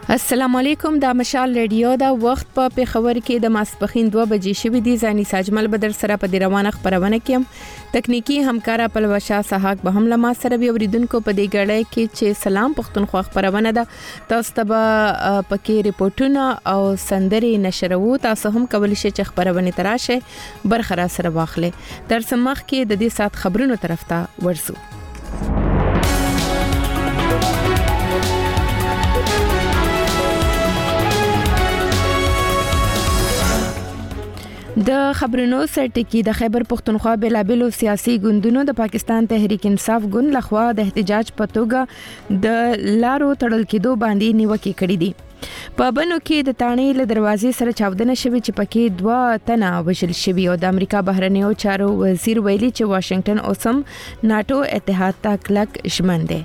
السلام علیکم د مشال ریډیو دا وخت په پیښور کې د ماسپخین 2 بجې شوې دي ځاني ساجمل بدر سره په دی روانه خبرونه کې تکنیکی همکارا پلوشا سحاق به هم لما سره به اوریدونکو په دی غړې کې چې سلام پښتونخوا خبرونه ده تاسو ته پکې ریپورتونه او سندري نشرو تاسو هم کولی شئ چې خبرونه تراشه برخرا سره واخلې تر سمخ کې د دې سات خبرونو طرف ته ورسو د خبرونو سرټکی د خیبر پختونخوا بلابلو سیاسي ګوندونو د پاکستان تحریک انصاف ګوند لخوا د احتجاج په توګه د لارو تړل کېدو باندې نیوکه کړې دي په بنو کې د تانی له دروازې سره چاودنه شوې چې پکې 2 تنه وژل شوي او د امریکا بهرنیو چارو وزیر ویلي چې واشنگټن اوسم ناتو اتحاد ته کلک ژمن دی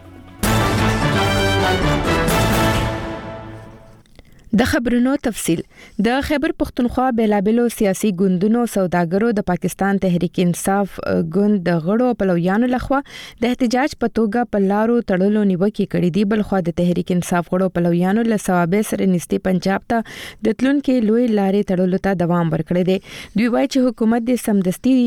د خبرونو تفصيل د خیبر پختونخوا بلابلو سیاسي ګوندونو سوداګرو د پاکستان تحریک انصاف ګوند د غړو پلویانو لخوا د احتجاج په توګه په لارو تړلو نیوکه کړې دي بل خو د تحریک انصاف غړو پلویانو له ثوابه سره نږدې پنجاب ته د تلونکو لوی لارې تړلو ته دوام ورکړي دي دوی وايي چې حکومت د سمدستي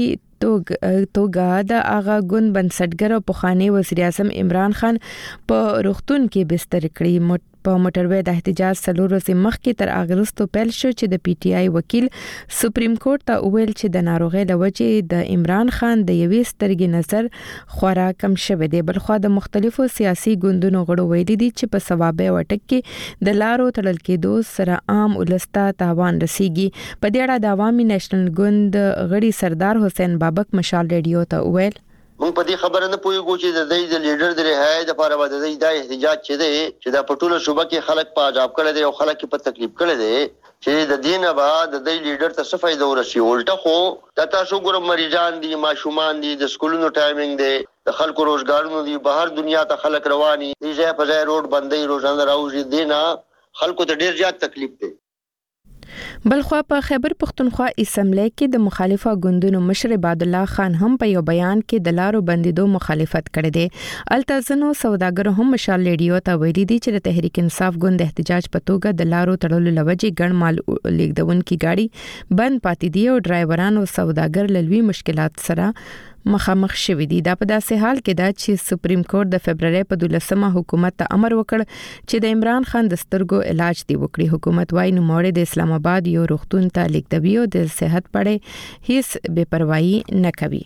توګه د اغا ګوند بنسټګر او پخوانی وزیر اعظم عمران خان په روغتون کې بستر کړی په موټروي د احتجاج سلور ورځې مخکې تر اغرستو پیل شو چې د پی ټی آی وکیل سپریم کورټ ته ویل چې د ناروغي لوجې د عمران خان د یوې سترګې نظر خورا کم شوه دی بل خو د مختلفو سیاسي ګوندونو غړو ویلي دي چې په ثوابه وټک کې د لارو تړل کېدو سره عام ولستا تاوان رسیږي په دې اړه د عوامي نېشنل ګوند غړي سردار حسین بابک مشال ریډیو ته ویل مونږ په دې خبره نه پوهیږو چې د دې لیډر د رهایی د لپاره د دې د احتجاج چې د پټولو صوبه کې خلک په عذاب کړي دي او خلک په تکلیف کړي دي چې د دینه بعد د دې لیډر ته څه فائدہ ورشي الټه خو د تاسو ګورم مریضان دي ماشومان دي د سکولونو ټایمینګ دي د خلکو روزګارونو دي بهر دنیا ته خلک رواني دي ځای په ځای روډ بندي روزانه راوځي دینه خلکو ته ډیر زیات تکلیف دي بلخوا په خیبر پختونخوا اسمبلی کې د مخالفه ګوندونو مشر عبد الله خان هم په یو بیان کې د لارو بندیدو مخالفت کړی دی التزنو سوداګر هم مشال ریډیو ته ویلي دي چې د تحریک انصاف ګوند احتجاج په توګه د لارو تړلو لوجې ګڼ مال لیکدونکو گاډي بند پاتې دي او ډرایورانو سوداګر لوي مشکلات سره مخامخ شوې دي دا په داسې حال کې دا چې سپریم کورټ د فبرवरी په 12مه حکومت ته امر وکړ چې د عمران خان د سترګو علاج دی وکړي حکومت وايي نو مورد اسلام آباد یو روغتون ته لیکدوي او د صحت پړې هیڅ بے پروايي نه کوي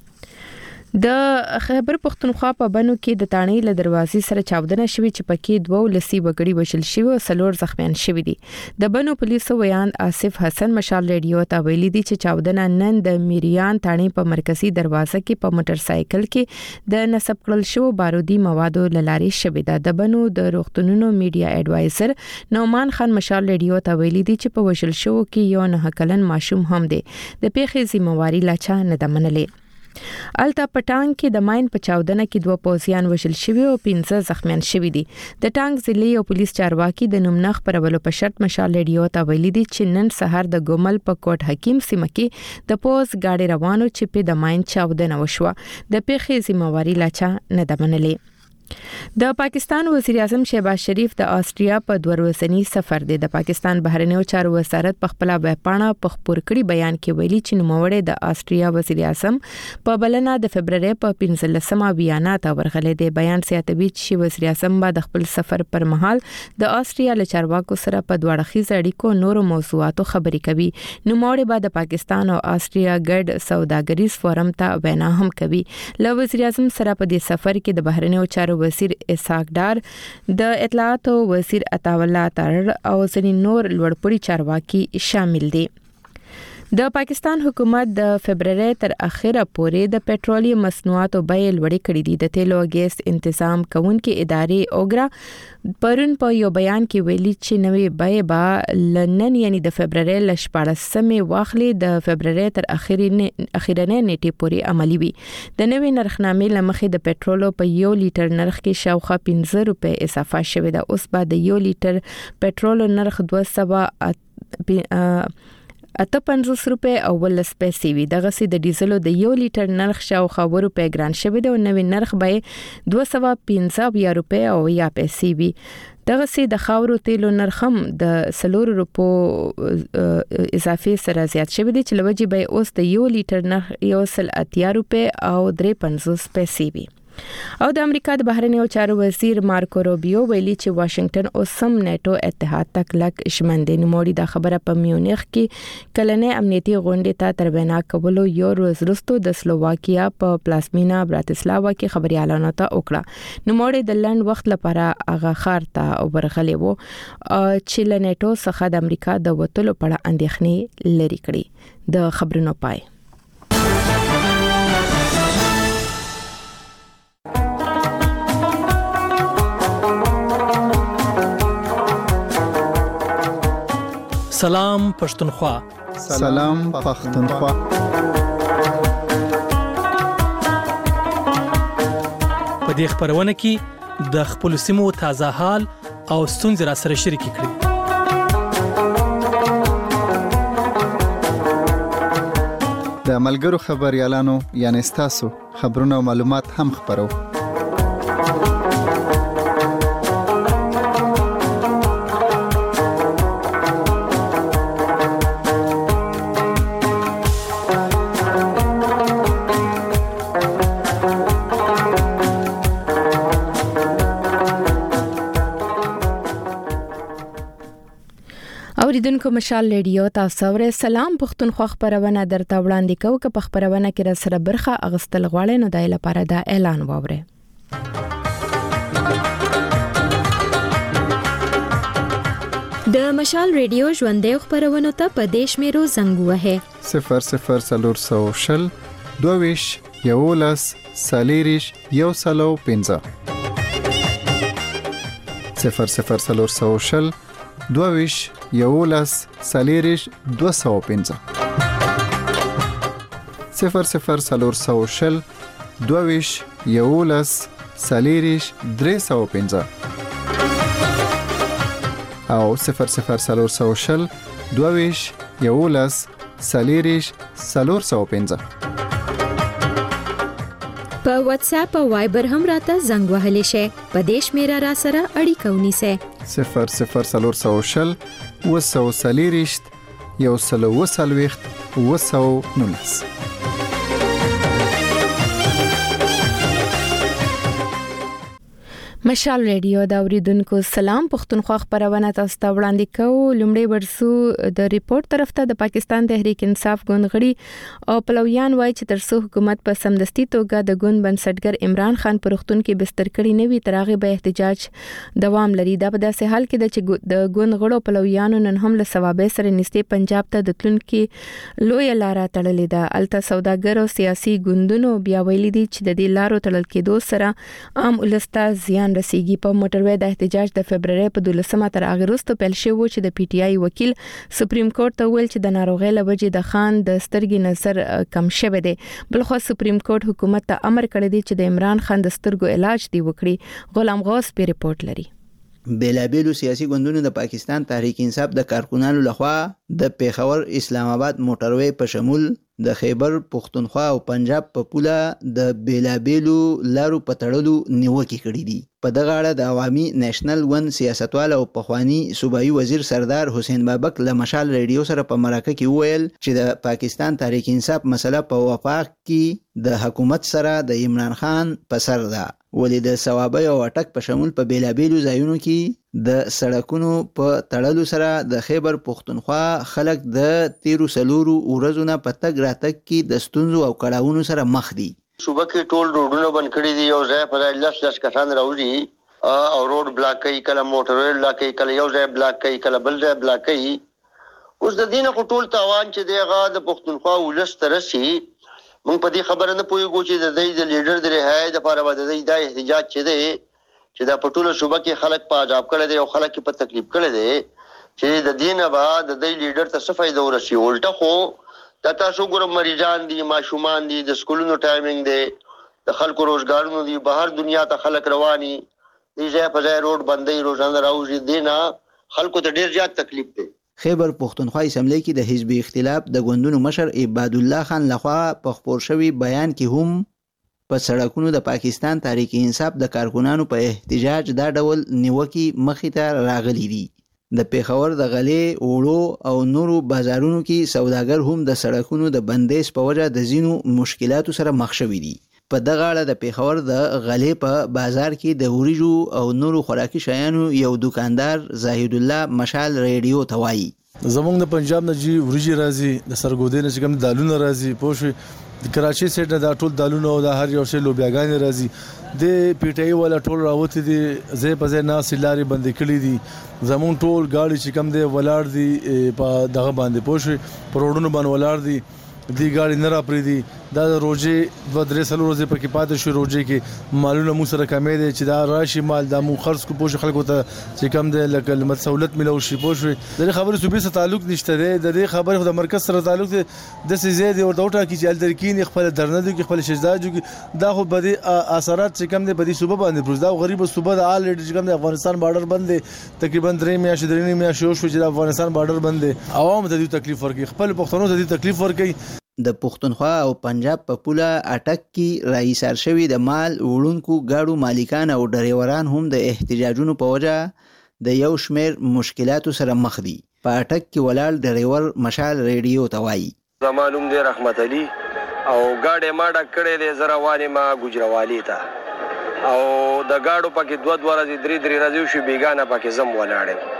د خیبر پختونخوا په بنو کې د تانی له دروازې سره چاودنه شوې چې پکې 2 لسی وګړي وشل شوی او سلور زخمیان شوی دي د بنو پولیسو ویان آصف حسن مشال ریډیو ته ویلي دي چې چاودنه نن د میریان تانی په مرکزی دروازه کې په موټر سایکل کې د نسب کړل شو بارودي موادو لاري شوی ده د بنو د روغتونونو میډیا ایڈوایزر نومان خان مشال ریډیو ته ویلي دي چې په وشل شو کې یو نه کلن ماشوم هم دی د پیښې ذمہواری لاچا نه د منلې التا پټانګ کې د ماین په چاودنه کې 2 پوزیان وشل شوی او 15 زخمیان شوی دي د ټانګ ضلعي او پولیس چارواکي د نومنخ پرولو په شرط مشال ریډیو ته ویلي دي چې نن سهار د ګومل په کوټ حکیم سیمه کې د پوز گاډي روانو چې په د ماین چاودنه وشوه د پیښې ذمہواری لاچا نه د منلې د پاکستان وزیر اعظم شهباز شریف د آسټریا په 2 ورځنی سفر دی د پاکستان بهرنیو چارو وزارت په خپل ویبپاڼه په خبر کړي بیان کې ویلي چې نوموړی د آسټریا وزیر اعظم په بلنه د فبرवरी په 15مه ویانا ته ورغلی دی بیان سیاتوي چې وزیر اعظم د خپل سفر پر مهال د آسټریا له چارواکو سره په دوړخیز اړیکو نورو موضوعاتو خبرې کوي نوموړی به د پاکستان او آسټریا ګډ سوداګریز فورم ته وینا هم کوي له وزیر اعظم سره په دې سفر کې د بهرنیو چارو وزیر اسحاق ډار د اطلاعات وزیر عطا الله ترر او ځینې نور لوړپوړي چارواکي شامل دي د پاکستان حکومت د فبرवरी تر اخره پورې د پېټرولیم مصنوعاتو بیې لوړې کړې دي د تیلو او ګیس تنظیم کوونکې ادارې اوګرا پرون په یو بیان کې ویلي چې نوې بیې به لنن یعنی د فبرवरी ل 14مې واخلي د فبرवरी تر اخیرنۍ نیټې پورې عملی وي د نوې نرخنامې لمخې د پېټرولو په 1 لیټر نرخ کې شاوخوا 15 روپے اضافه شوې ده اوس به د 1 لیټر پېټرولو نرخ 200 $58 او 10 پیسې وي. دغه سي د ډیزلو د 1 لیټر نرخ شاوخوا روپے ګران شوی دی او نوې نرخ به 215 روپے او 10 پیسې وي. دغه سي د خاورو تیلو نرخ هم د 4 روپو اضافي سره زیات شوی دی چې لوجي به اوس د 1 لیټر نرخ 180 روپے او 53 پیسې وي. او د امریکا د بهرنیو چارو وزیر مارکو روبیو ویلي چې واشنگټن اوس هم نیټو اتحاد تک لک شمندې نموړي. دا خبره په میونخ کې کلنې امنیتي غونډې ته تر وینا کولو یو ورځ وروسته د سلوواکیا په پلازمینا براتسلاوا کې خبريالانو ته وکړه. نموړي د لند وخت لپاره هغه خار ته ورغلي وو چې له نیټو څخه د امریکا د وټلو په اړه اندېښنې لري کړي. د خبرونو پای. سلام پښتونخوا. سلام پښتونخوا. په دې خبرونه کې د خپل سیمو تازه حال او ستونزې را سره شریک کړئ. د ملګرو خبريالانو یعنی تاسو خبرونه او معلومات هم خبرو. اوریدونکو مشال ریډیو تاسو ورې سلام پښتونخوا خبرونه درته وړاندې کوو. که په خبرونه کې را سره برخه اغستل غواړئ نو دای لپاره دا اعلان واورئ. د مشال ریډیو ژوندې خبرونه ته په دیش میرو زنګ وهه 00400 22 11 سالیریش یو سلو 15 00400 22 11 سالیریش 215 00400 22 11 سالیریش 315 او 00400 22 11 سالیریش 415 په واتس اپ او وایبر هم راته زنګ وهلی شي. په دیش میرا را سره اړیکه ونیسه 00400 وسو سالیریشت یو سلو وسلويخت وسو نونس. مشال ریډیو دا اوریدونکو سلام پښتونخوا خبرونه تاسو ته وړاندې کوو. لومړی ورسو د ریپورت طرف ته د پاکستان تحریک انصاف ګوند غړي او پلویان وایي چې ترڅو حکومت په سمدستي توګه د ګوند بنسټګر عمران خان پر وختون کې بستر کړي نه وي ترغه به احتجاج دوام لري. دا په داسې حال کې د ګوند غړو پلویانو نن هم له ثوابه سره نږدې پنجاب ته د تلونکو لوی لار تړلې ده. الته سوداګر او سیاسي ګوندونو بیا ویلي دي چې د دې لارو تړل کېدو سره عام ولستا زیان رسیږي. په موټروي د احتجاج د فبرवरी په 12مه تر هغه وروسته پیل شوی چې د پی ټی آی وکیل سپریم کورټ ته ویل چې د ناروغۍ لوجې د خان د سترګې نظر کم شوی دی. بلخو سپریم کورټ حکومت ته امر کړی دی چې د عمران خان د سترګو علاج دی وکړي. غلام غوث په ریپورت لري. بیلابیلو سیاسي ګوندونو د پاکستان تحریک انصاف د کارکونانو لخوا د پیښور اسلام آباد موټروي په شمول د خیبر پښتونخوا او پنجاب په پوله د بیلابیلو لارو پټړلو نیوکه کړې دي. په دغه اړه د عوامي نېشنل ون سیاستوال او پخوانی صوبایي وزیر سردار حسین بابک له مشال ریډیو سره په مرکه کې وویل چې د پاکستان تحریک انصاف مسله په وفاق کې د حکومت سره د عمران خان په سر ده. ولې د ثوابي او اټک په شمول په بیلابیلو ځایونو کې د سړکونو په تړلو سره د خیبر پښتونخوا خلک د 13 ورځې په تګ راتګ کې د ستونزو او کړاوونو سره مخ دي. صوبه کې ټول روډونه بند کړي دي. یو ځای په ځای کسان راوځي او روډ بلاک کوي، کله موټر بلاک کوي، کله یو ځای بلاک کوي، کله بل ځای بلاک کوي. اوس د دینه ټول تاوان چې دیغه د پښتونخوا ولس ترسي مونږ په دې خبره نه پوهیږو چې د دې د لیډر د رهایی د لپاره به د دې د احتجاج چي دي چې د پټوله صوبه کې خلک په عذاب کړي دي او خلک په تکلیف کړي دي چې د دینه بعد د دې لیډر ته څه فائدہ ورسي. ولټه خو د تاسو ګورم مریضان دي، ماشومان دي، د سکولونو ټایمینګ دی، د خلکو روزګارونو دي، بهر دنیا ته خلک رواني دي، ځای په ځای روډ بندي روزانه راوځي. دینه خلکو ته ډیر زیات تکلیف دی. خیبر پښتونخوا اسمبلی کې د حزب اختلاف د ګوندونو مشر عباد الله خان لخوا په خپور شوی بیان کې هم په سړکونو د پاکستان تحریک انصاف د کارکونانو په احتجاج دا ډول نیوکي مخې ته راغلي دي. د پیښور د غلې وړو او نورو بازارونو کې سوداګر هم د سړکونو د بندیز په وجه د ځینو مشکلاتو سره مخ شوي دي. په دغه اړه د پیښور د غلې په بازار کې د وریجو او نورو خوراکي شیانو یو دکاندار زاهد الله مشال ریډیو ته وایي زمونږ د پنجاب نه جی وریجي راځي د سرګودې نه چې کوم دالونه راځي پوه د کراچي سیټ نه دا ټول دالونه او د هر یو شی لوبیاګانې راځي د پیټای ولا ټول راوته دي زه په ځای ناس لاري بند کړی دي زمون ټول گاډي چې کم دی ولاړ دي په دغه باندې پوه پروډونو باندې ولاړ دي دی گاڑی نه را پری دي دا روزي 2-3 ورځې پکې پاتې شو روزي کې مالونه مو سره کمې دي چې دا راشي مال د مو خرڅ کو پوښ خلکو ته چې کم دی لکه مسؤلیت ملو شي پوښ د خبرې صوبې سره تعلق نشته دی د دې خبرې د مرکز سره تعلق دی د سي زید ورته وټا کې چې الدرکین خپل درنه دي خپل شجاج دا خو به اثرات چې کم دی په دې صوبه باندې پروز دا غریب صوبه د آل چې کم دی افغانستان بارډر باندې تقریبا 3 میاشتې شو چې د افغانستان بارډر باندې عوام ته دې تکلیف ورکړي خپل پښتنو ته دې تکلیف ورکړي. د پښتونخوا او پنجاب په پوله اټک کې رئیسار شوی د مال وړونکو گاډو مالکان او ډریوران هم د احتجاجونو په وجه د یو شمیر مشکلاتو سره مخ دي. په اټک کې ولاړ ډریور مشال ریډیو ته وایي زمانوم دی رحمت علي او گاډي ما ډک کړې دي زراوانه ما ګجروالي ته او د گاډو پکې 2 ورځې 3 ورځې شو بیگانه پکې زم ولاړم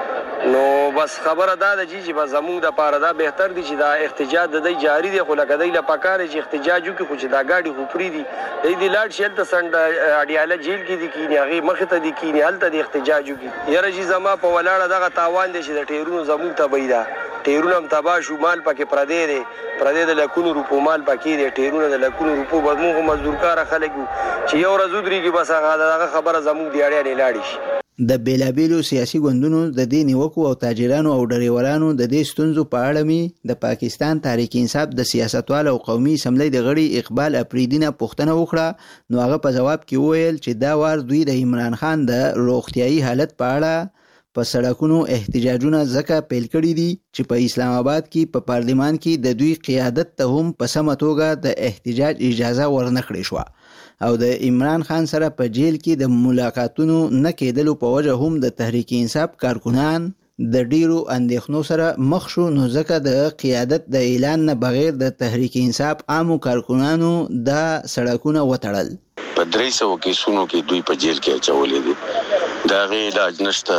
نو بس خبره دا ده چې به زموږ د پاره دا بهتر دي چې دا احتجاج د جاری دی خو لکه دی له پکاره چې احتجاج وکړي خو چې دا گاډي خو پری دي د لاړ شیل ته سند اډیاله جیل کې دي کینی هغه مخ ته دي کینی هلته د احتجاج وکړي یره چې زما په ولاړه دغه تاوان دي چې د ټیرونو زموږ ته بيدا ټیرونو هم تبا شو مال پکې پردې د لکونو روپو مال پکې دي ټیرونو د لکونو روپو بدمو مزدورکار خلک چې یو ورځ درېږي بس هغه خبره زموږ دی اړیا نه لاړی شي. د بیلابیلو سیاسي ګوندونو د دې نیوکو او تاجرانو او ډریورانو د دې ستونزو په اړه می د پاکستان تحریک انصاف د سیاستوالو او قومي اسمبلی د غړي اقبال اپریدی نه پوښتنه وکړه نو هغه په جواب کې وویل چې دا وار دوی د عمران خان د روغتيایي حالت په اړه په سړکونو احتجاجونه ځکه پیل کړي دي چې په اسلام آباد کې په پارلیمان کې د دوی قیادت ته هم په سمه توګه د احتجاج اجازه ورنکړې شو او د عمران خان سره په جیل کې د ملاقاتونو نه کېدلو په وجه هم د تحریک انصاف کارکونان د ډیرو اندېښنو سره مخ شو نو ځکه د قیادت د اعلان نه بغیر د تحریک انصاف عامو کارکونانو د سړکونه وتړل. په 300 کیسونو کې دوی په جیل کې اچولې دي دا غي علاج نشته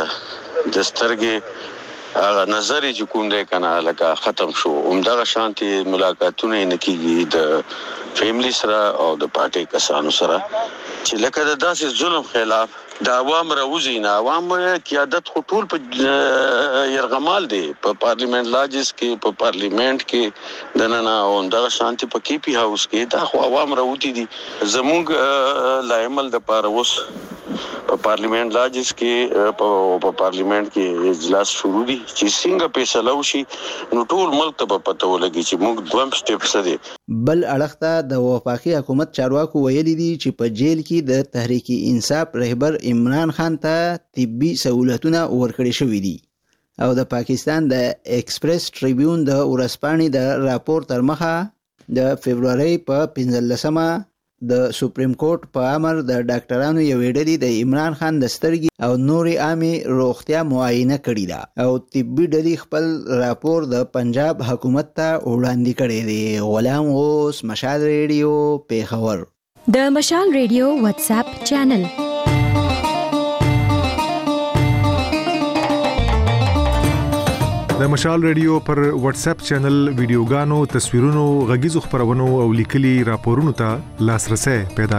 د سترګې هغه نظر چې کوم دی کنه لکه ختم شو همدغه شانتي ملاقاتونه نه کیږي د فیملی سره او د پارټي کسانو سره چې لکه د داسې ظلم خلاف د عوام راوځي نه عوام قیادت ټول په يرغمال دي په پارلیمنت لاجس کې په پارلیمنت کې دنه او دغه شانتي په کی پی هاوس کې دا خو عوام راوتی دي زموږ لایمل د پاروس په پارلیمنت لاجس کې په پارلیمنت کې اجلاس شروع دي چې څنګه فیصله وشي نو ټول ملک ته پته ولګي چې موږ دویم سټیپ څه دي. بل اړخته د وفاقي حکومت چارواکو ویلي دي چې په جیل کې د تحریک انصاف رهبر عمران خان ته طبي سہولتونه ورکړې شوې دي او د پاکستان د ایکسپریس ټریبیون د ورځپاڼې د راپور تر مخه د فبرवरी په 15مه د سپریم کورټ په امر د ډاکټرانو یو ډلې د عمران خان د سترګې او نوري عامي روغتیا معاینه کړې ده او طبي ډلې خپل راپور د پنجاب حکومت ته وړاندې کړی دی. غلام غوث مشال ریډیو پیښور. د مشال ریډیو واتس اپ چینل د مشال ریډیو پر واتس اپ چینل ویډیوګانو تصویرونو غږیزو خبرونو او لیکلي راپورونو ته لاسرسي پیدا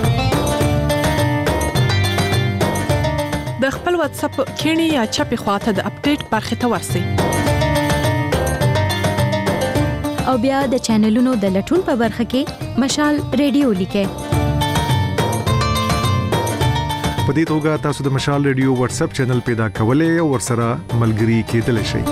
کړئ. د خپل واتس اپ کینی یا چپی خواته د اپډیټ برخه ته ورسئ او بیا د چینلونو د لټون په برخه کې مشال ریډیو لیکئ. په دې توګه تاسو د مشال ریډیو واتس اپ چینل پیدا کولای او ورسره ملګري کېدلی شئ.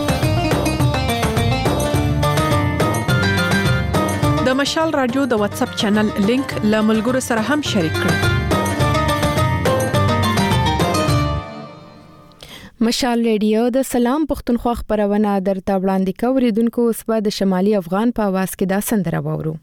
د مشال رادیو د واتس اپ چینل لینک له ملګرو سره هم شریک کړئ. مشال ریډیو د سلام پښتونخوا خبرونه درته وړاندې کوي. اوریدونکو اوس به د شمالي افغان په आवाज کې دا سندره واورو.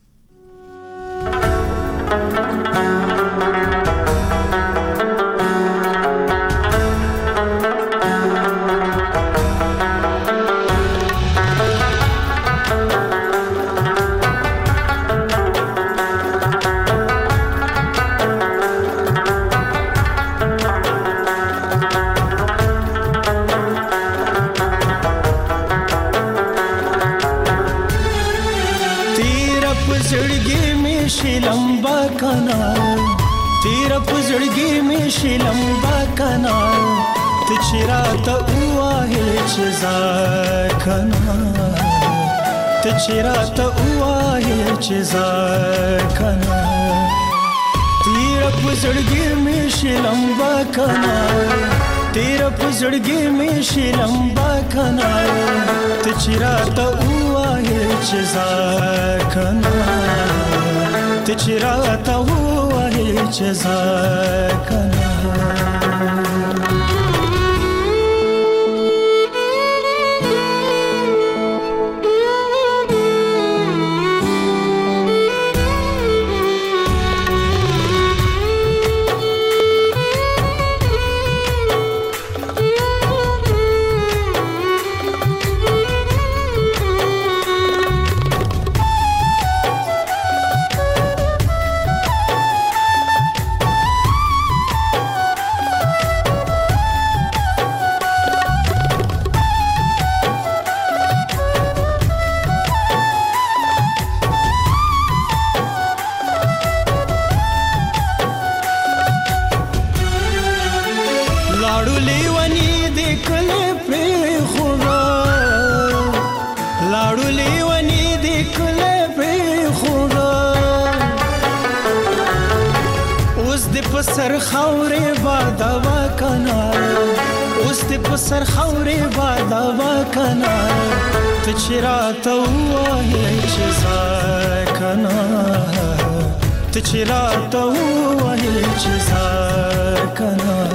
लंबा कनाल तेरा पुजड़गी में शी लंबा कनाल तिचरा तो हुआ है चिजा कनाल तिचरा तो हुआ है चिजा कनाल तेरा पुजड़गी में शी लंबा कनाल तेरा पुजड़गी में शी लंबा कनाल तिचरा तो हुआ है चिजा कनाल तिचरा तो हुआ है चिजा कनाल सर खौरे बादवा कनाल उस दे पसर खौरे बादवा कनाल तिचरा तो हुआ है चिजा कनाल तिचरा तो हुआ है चिजा कनाल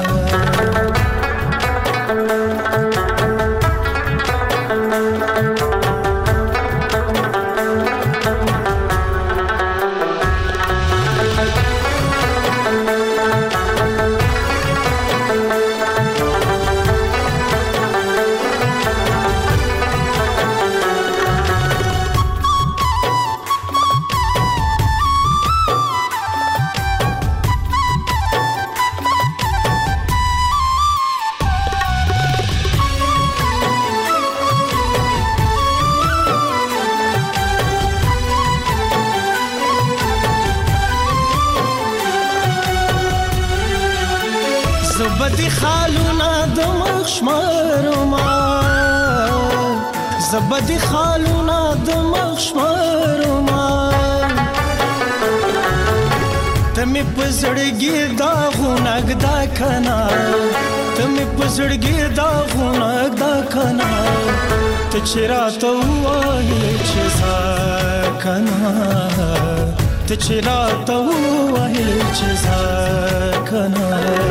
زبدي خالونا دمخ شمرما زبدي خالونا دمخ شمرما تمي پزړګي دا غونګ دا کنا تمي پزړګي دا غونګ دا کنا تچرا تو وای چزا کنا تچرا تو وای چزا کنا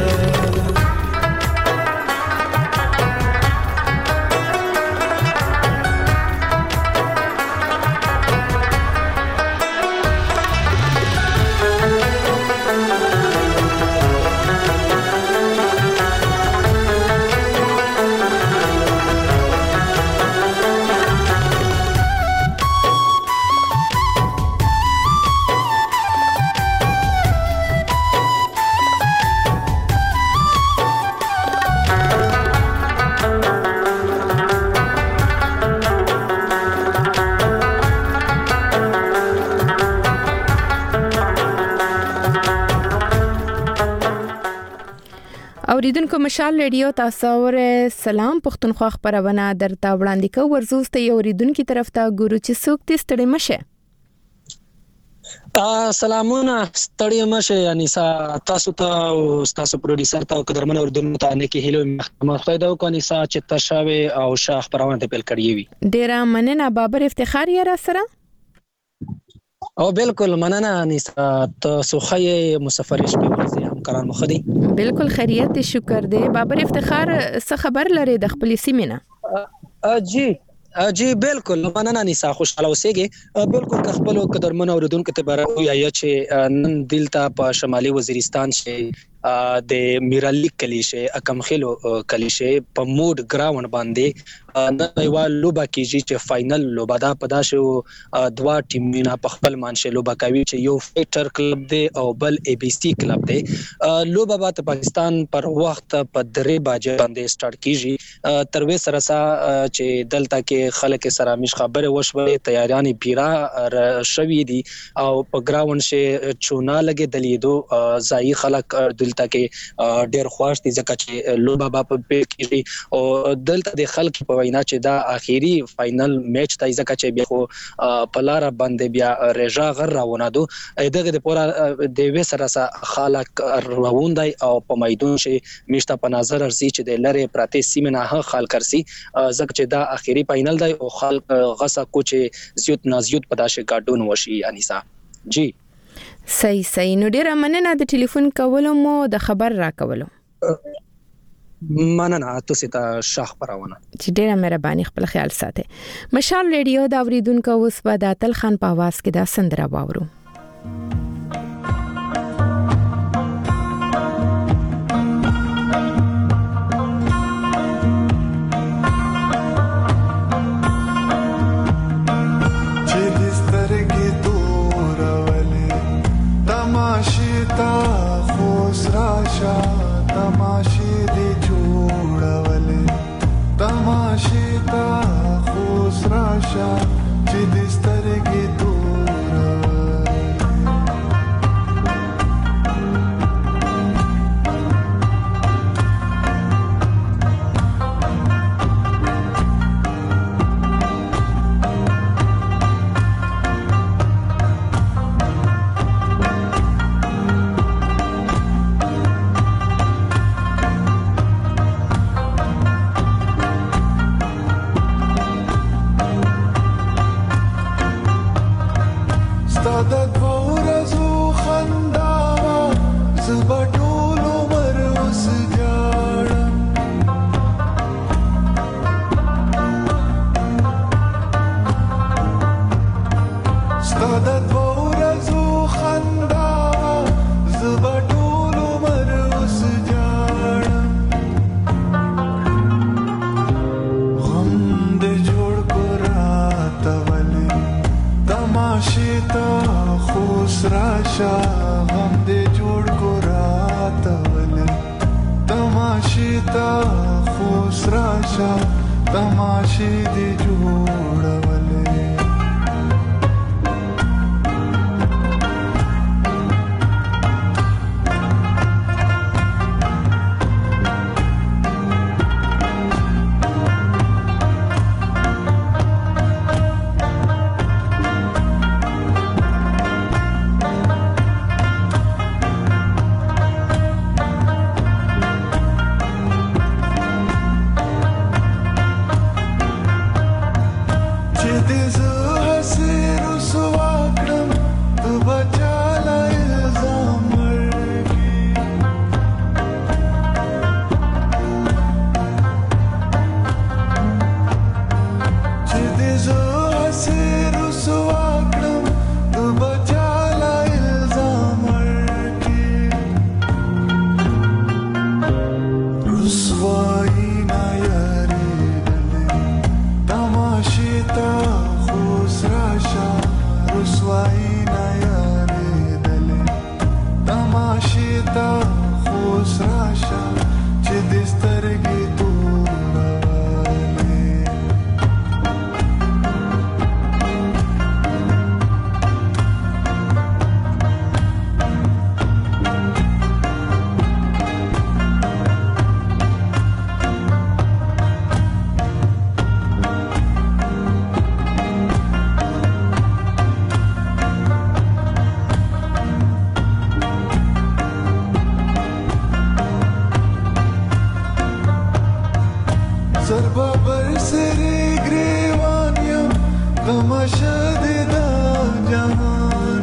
اوریدونکو مشال ریډیو تاسو ور سلام پښتونخوا خبرونه درته وړاندې کوي. ورزوسته یو اوریدونکو طرف ته ګورو چې څوک تستړي مشه. سلامونه ستړي مشه یعنی تاسو ته او تاسو پروډوسر ته او قدرمن اوریدونکو ته نه کې هیلو مخته دا کو نسا چې تشاوي او شاه خبرونه ته پیل کړی وي. ډیر مننه بابر افتخار یې را سره. او بالکل مننه انیسا تاسو خی مسافر شپې ورځي همکاران مخدي بالکل خیریت شکر دی. بابر افتخار څه خبر لري د خپل سیمې نه؟ جی بالکل مننه انیسا خوشاله اوسېږي. بالکل خپل قدرمن اوریدونکو ته بارو یا چې نن دلته په شمالي وزیرستان شي د میرالی کلیشه اکمخلو کلیشه په موډ ګراوند باندې نن یو لوبه کیږي چې فائنل لوبه دا پدا شو. دوا ټیمونه په خپل مانشه لوبه کوي چې یو فیټر کلب دی او بل ای بی سی کلب دی. لوبه به پاکستان پر وخت په 3 بجې باندې سٹارټ کیږي. تر وې سره چې دلته کې خلک سره مش خبره وشوي تیاریان پیرا شوي دي او په ګراوند شي چونه لګي دلیدو ځای خلک دلته کې ډېر خوښ دي ځکه چې لوبه په کې او دلته د خلک په وینا چې دا اخیری فائنل میچ ته ځکه چې بیا خو په لار باندې بیا رجا غر راونادو دغه د پورا د وسره خلک رووندای او په میدان شي مشته په نظر ارزي چې د لری پراته سیمه خال کرسي ځکه چې دا اخیری فائنل دی او خلک غصه کوچ زیات نازیوت پداشه کارډون وشي انیسا. جی صحیح نو ډیره مننه د ټلیفون کولو مو د خبر را کولو. مننه تاسو ته شاخ پراونه چې ډیره مهرباني خپل خیال ساتي. مشال ریډیو د اوریدونکو اوس په داتل خان په आवाज کې دا سندره واورو. तमाशा दे दा जहां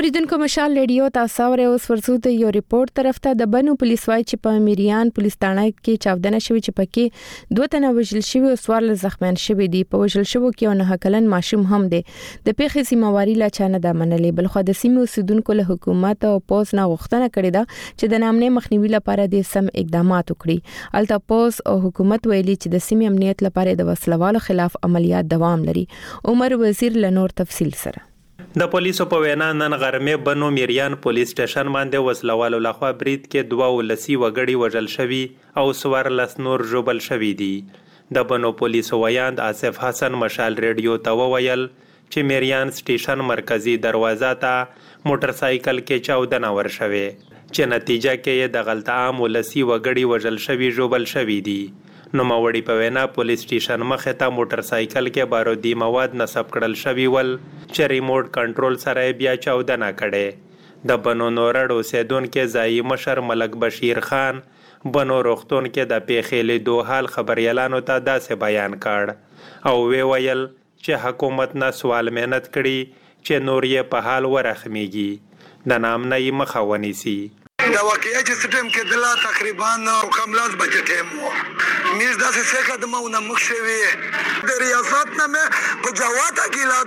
اوریدونکو مشال ریډیو تاسو اورئ اوس ورسو ته یو ریپورت طرف ته د بنو پولیس وای چې په میریان پولیس تاڼه کې چاودنه شوې چې پکې 2 تنه وژل شوي او سوار زخمیان شوي دي په وژل شوو کې یو 9 کلن ماشوم هم دی د پیښې ذمہواری لا چانه د منلې بل خو د سیمې اوسیدونکو له حکومت او پوز نه غوښتنه کړې ده چې د نامنې مخنیوي لپاره د سم اقدامات وکړي الته پوز او حکومت ویلي چې د سیمې امنیت لپاره د وسلوالو خلاف عملیات دوام لري عمر وزیر لنور تفصیل سره د پولیسو په وینا نن غرمه بنو میریان پولیس سټیشن باندې وسلوالو لخوا برید کې 2 ولسی وګړي وژل شوي او سوار لس نور ژوبل شوي دي د بنو پولیسو ویاند آصف حسن مشال ریډیو ته وویل چې میریان سټیشن مرکزی دروازه ته موټر سایکل کې چاودنه ورشوي چې نتیجه کې د غلط عام ولسی وګړي وژل شوي ژوبل شوي دي نو ماوړي په وینا پولیس سټیشن مخه ته موټر سایکل کې بارودي مواد نصب کړل شوی ول چې ریموټ کنټرول سره بیا چاودنه کړي د بنو نورړ اوسیدونکو ځای مشر ملک بشیر خان بنو روختون کې د پیښې لیدو حال خبريالانو ته داسې بیان کړ او وی ویل چې حکومت نه سوال مهنت کړي چې نور یې په حال ورخميږي د نام نه یې مخه ونیسي دا واقعي چې سټیم کې دلا تقریبا کملاس بجې ټیم میز داسې څه قدمه ونه مخ شوی د ریاست نه مې په جواته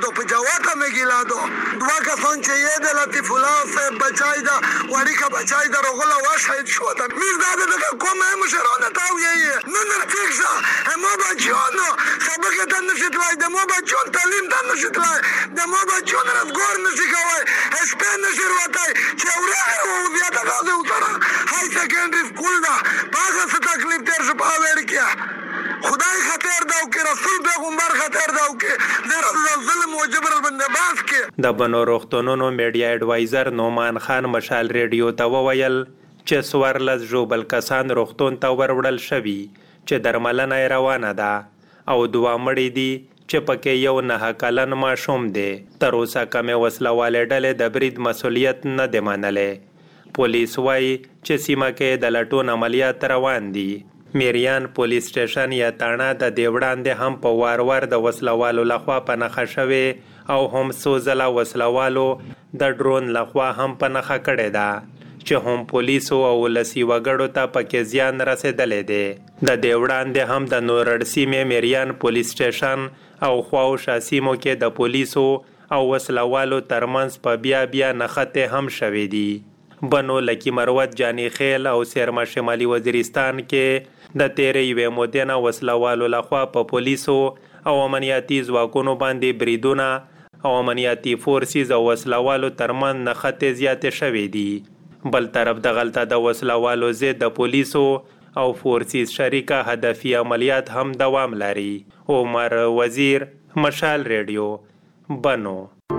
مې ګیلادو 2 کسان چې یې د لطیف الله سے بچای دا وړي کا بچای دا رغله وا شهید شو دا میز دا کومه مشرونه تاو یې نه فکر مو بچونو سبق ته نشټلای د مو بچون تعلیم ته نشټلای د مو بچون رزګور نشي کوي اسپین نشي ورتای چې اوره بیا دا هاي سیکنډری سکول دا پاسه څه تکلیف تر شو په امریکا خدای خاطر دا او کې رسول پیغمبر خاطر دا او کې د ظلم او جبر باندې باس کې د بنو روختونونو میډیا ایڈوایزر نومان خان مشال ریډیو ته وویل چې سوارلز جوبل کسان روختون ته وروړل شوی چې درملنه روانه ده او 2 مړي دي چې پکې یو 9 کلن ماشوم دی تر اوسه کومه وسلواله ډلې د برید مسولیت نه دی منلې پولیس وای چې سیمه کې د لټون عملیات روان دي میریان پولیس سټیشن یا تاڼه د دیوړاندې هم په وار د وسلوالو لخوا په نخښه شوی او هم سوزلا وسلوالو د ډرون لخوا هم په نخښه کړې ده چې هم پولیسو او لسی وګړو ته پکې زیان رسیدلې ده د دیوړاندې هم د نورړ سیمې میریان پولیس سټیشن او خواو شاسیمو کې د پولیسو او وسلوالو ترمنځ په بیا نخښه هم شوې دي بنو لکی مروت جانی خیل او سرما شمالي وزیرستان کې د تیرې وې مودنه وسلوالو لخوا په پولیسو او امنیتي ځواکونو باندې بریدونه او امنیتي فورسز او وسلوالو ترمن نخته زیاتې شوې دي بل طرف د غلطه د وسلوالو ضد د پولیسو او فورسز شریکه هدفي عملیات هم دوام لري عمر وزیر مشال ریډیو بنو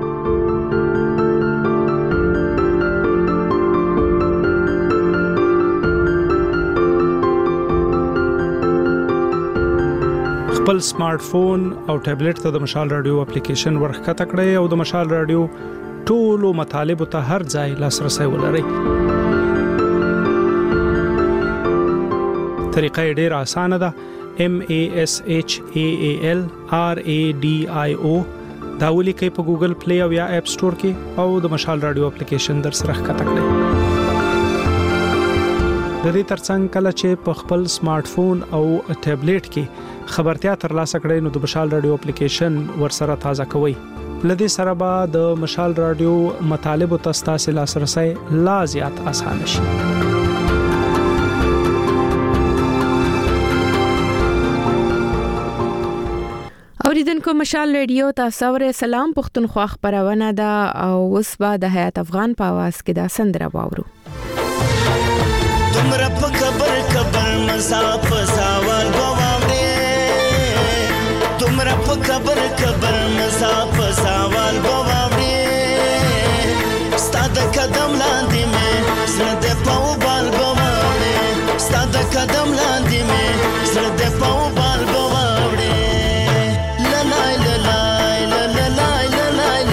خپل سمارټ فون او ټابلیټ ته د مشال رادیو اپلیکیشن ورخکته کړئ او د مشال رادیو ټولو مطالب ته هر ځای لاسرسي ولرئ. طریقه ډیره اسانه ده. MASHAAL RADIO دا ولیکئ په ګوګل پلی او یا اپ سٹور کې او د مشال رادیو اپلیکیشن در سره ښکته کړئ. د دې ترڅنګ کله چې په خپل سمارټ فون او ټابلیټ کې خبرتیا ترلاسه کړئ نو د مشال رادیو اپلیکیشن ورسره تازه کوئ. لدې سره به د مشال رادیو مطالب او تاسو لاسرسي لا زیات اسانه شي. اوریدونکو مشال ریډیو تاسو ور سلام پښتونخوا خبرونه ده او اوس به د حیات افغان په आवाज کې دا سندره واورو. تمره په خبر مساف سوال بواوړې تمره په خبر مساف سوال بواوړې ستاد قدم لاندې مې زړه دې په وبال بواوړې ستاد قدم لاندې مې زړه دې په وبال بواوړې لای لای لای لای لای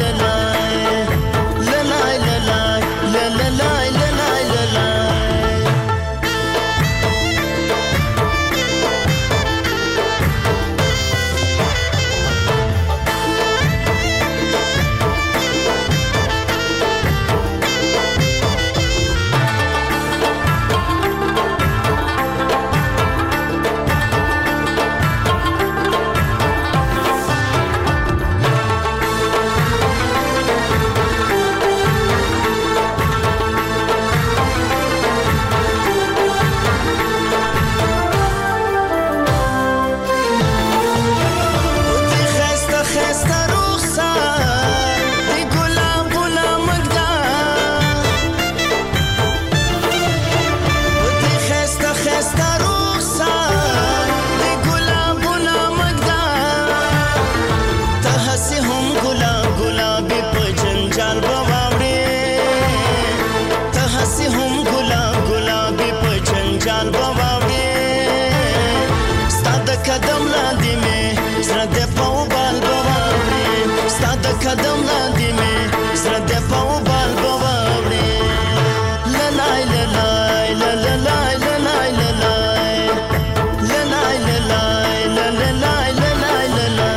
قدم لاندې مې زړه دې په وبال بواوړې للای للای للای للای للای للای للای للای للای للای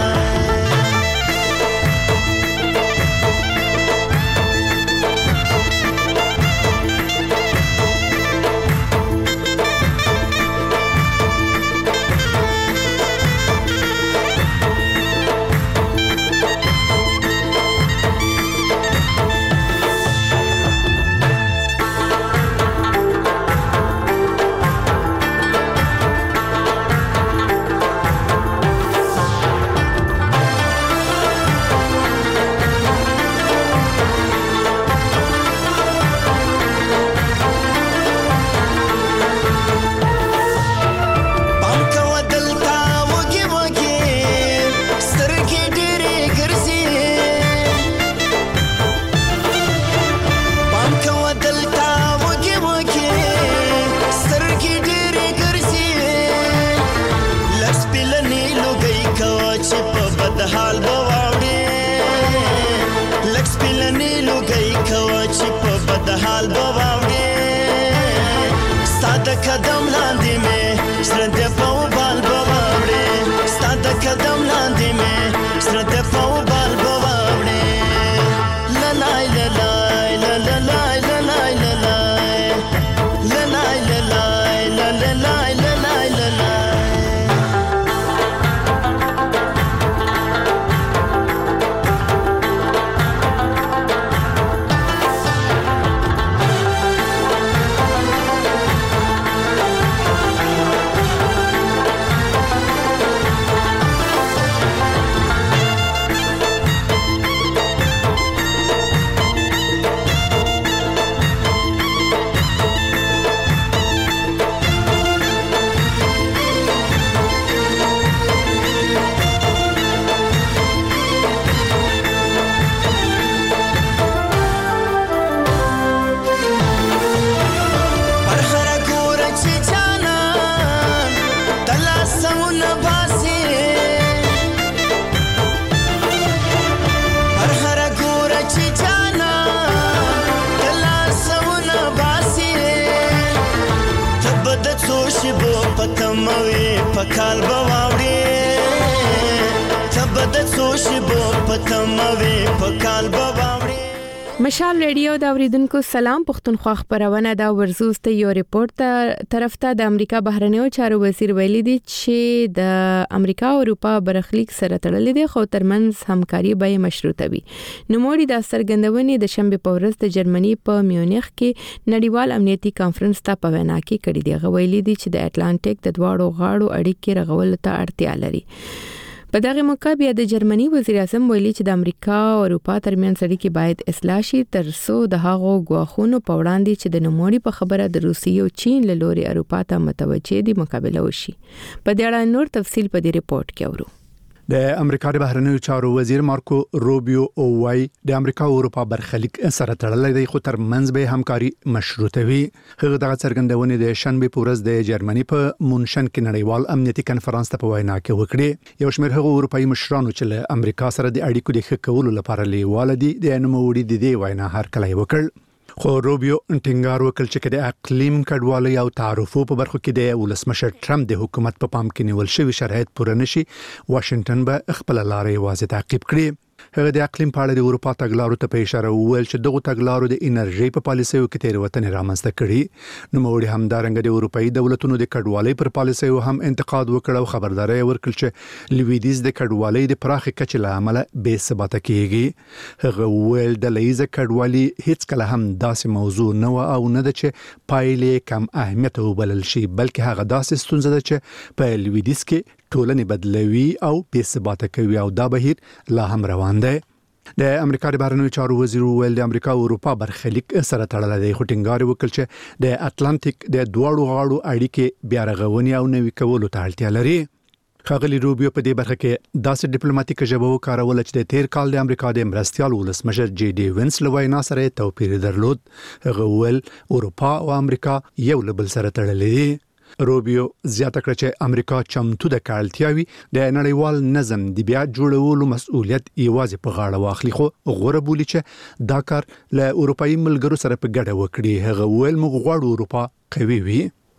قدم لاندې مې زړه دې په وبال بواوړې ستا د قدم لاندې مې زړه دې په وبال بواوړې للای للای للای للای للای للای للای للای للای للای پتموي پکال بواوړي تبد سوشي بو پتموي پکال بواوړي مشال ریډیو دا اوریدونکو سلام پښتونخوا خبرونه دا ورزوز ته یو ریپورت طرف ته د امریکا بهرنیو چارو وزیر ویلي دی چې د امریکا او اروپا برخلیک سره تړلې دي خو ترمنځ همکاري به مشروطه وي نوموړي د سرګندونې د شنبه په ورځ د جرمني په میونخ کې نړیوال امنیتي کانفرنس ته په وینا کې کړي دی غوېلي دي چې د اټلانټیک د دواړو غاړو اړیکې رغول ته اړتیا لري په دغه موقع بیا د جرمني وزیر اعظم ویلي چې د امریکا او اروپا ترمنځ اړیکې باید اصلاح شي تر څو د هغو غواخونو په وړاندې چې د نوموړي په خبره د روسیې او چین له لوري اروپا ته متوجه دي مقابله وشي په دې اړه نور تفصیل په دې ریپورت کې اورو د امریکا د بهرنیو چارو وزیر مارکو روبیو او وايي د امریکا او اروپا برخلیک سره تړلې دی خو ترمنځ به همکاري مشروطه وي هغه د څرګندونې د شنبه په ورځ د جرمني په مونشن کې نړیوال امنیتي کانفرنس ته په وینا کې وکړي یو شمېر هغه اروپایي مشرانو چې له امریکا سره د اړیکو د ښه کولو لپاره لیواله دي د نوموړي د دې وینا هرکلی وکړ خو روبیو ټینګار وکړ چې د اقلیم کډوالۍ او تعرفو په برخو کې د ولسمشر ټرمپ د حکومت په پام کې نیول شوی شرایط پوره نشي واشنگټن به خپل لارې واضح تعقیب کړي هغه د اقلیم په اړه د اروپا تګلارو ته په اشاره وویل چې دغه تګلارو د انرژي په پالیسیو کې تېروتنې رامنځته کړي نو موري همدارنګه د اروپאי دولتونو د کډوالۍ پر پالیسیو هم انتقاد وکړ او خبرداري ورکړل چې لویدیز د کډوالۍ د پراخ کچې له امله بې ثباته کیږي هغه ویل د لیزه کډوالۍ هیڅ کله هم داسې موضوع نه و او نه ده چې پایلې کم اهمیت وبلل شي بلکې هغه داسې ستونزه ده چې په لویدیز کې ټولنې بدلوي او بې ثباته کوي او دا بهیر لا هم روان دی د امریکا د بهرنیو چارو وزیر ویل د امریکا او اروپا برخلیک سره تړلې دی خو ټینګار وکړ چې د اټلانټیک د دواړو غاړو اړیکې بیا رغونې او نوي کولو ته اړتیا لري خاغلی روبیو په دې برخه کې داسې ډیپلوماټیک ژبه وکارول چې د تیر کال د امریکا د مرستيال ولسمشر جی ډي وینس له وینا سره توپیر درلود هغه ول اروپا او امریکا یو له بل سره تړلې دي روبیو زیاته کړ چې امریکا چمتو د کارلتیاوي د نړیوال نظم د بیا جوړولو مسؤلیت یوازې په غاړه واخلي، خو غوړه بولی چې دا کار له اروپאי ملګرو سره په ګډه وکړي. هغه ویل موږ غواړو اروپا قوي وي.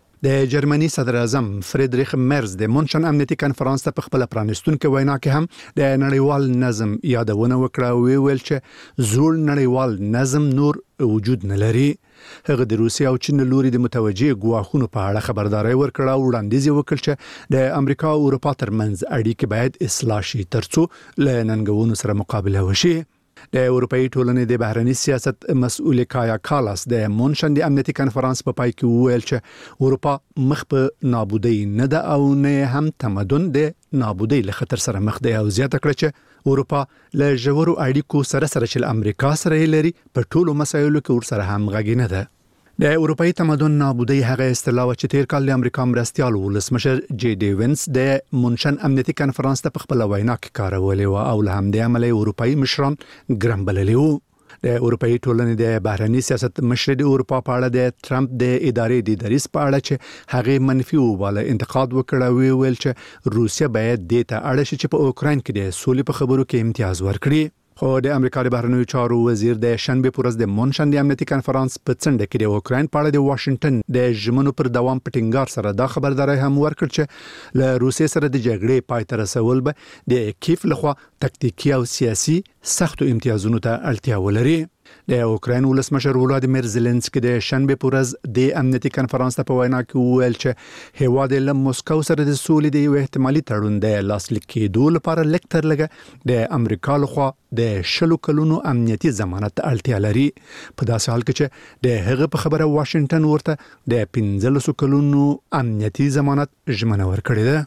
د جرمني صدر اعظم فریدریخ مرز د مونشن امنیتي کانفرنس ته په خپل پرانستونکو وینا کې هم د نړیوال نظم یادونه وکړه او ویل چې زوړ نړیوال نظم نور وجود نه لري. هغه د روسیا او چین لوري د متوجه ګواښونو په اړه خبرداري ورکړه او وړاندیز وکړ چې د امریکا او اروپا ترمنځ اړیکې باید اصلاح شي ترڅو له ننګونو سره مقابله وشي. د اروپאי ټولنې د بهرنی سیاست مسؤل کایا کالاس د مونشن د امنیتي کانفرنس په پای کې وویل چې اروپا مخ په نابودی نه ده او نه هم تمدن د نابودی له خطر سره مخ دی او زیاته کړ چې اروپا له ژورو اړیکو سره چې امریکا سره لري په ټولو مسایلو کې ورسره همغږي نه ده. د اروپאי تمدن نابودی هغه اصطلاح چې تیر کال د امریکا مرستيال ولسمشر جی ډي وینس د مونشن امنیتي کانفرنس ته په خپل وینا کې کارولې او له همدې امله اروپאי مشران ګرمبللي وو. د اروپאי ټولنې د بهرنی سیاست مشر د اروپا په اړه د ټرمپ د ادارې د دریس په اړه چې هغه منفي وواله انتقاد وکړ او ویل چې روسیا باید د ته اړه شي چې په اوکراین کې د سولې په خبرو کې امتیاز ورکړي. خو د امریکا د بهرنیو چارو وزیر د شنبه پورز د مونشن د امنیتي کانفرنس په څنډه کې د اوکراین په اړه د واشنگټن د ژمنو پر دوام په ټینګار سره دا خبرداري هم ورکړ چې له روسیې سره د جګړې پای ته رسول به د کیف لخوا تکتیکی او سیاسي سختو امتیازونو ته اړتیا ولري. د اوکراین ولسمشر ولادیمیر زيلنسکي د شنبه پورز د امنیتي کانفرنس په وینا کې وویل چې هیواد له موسکو سره د سولې د یو احتمالي تړون د لاسلیک کېدو لپاره لکتر لګه د امریکا لخوا د 10 کلونو امنیتي ضمانت اړتیا لري. په داسې حال کې چې د هغه په خبره واشنگټن ورته د 15 کلونو امنیتي ضمانت ژمنه ورکړې ده.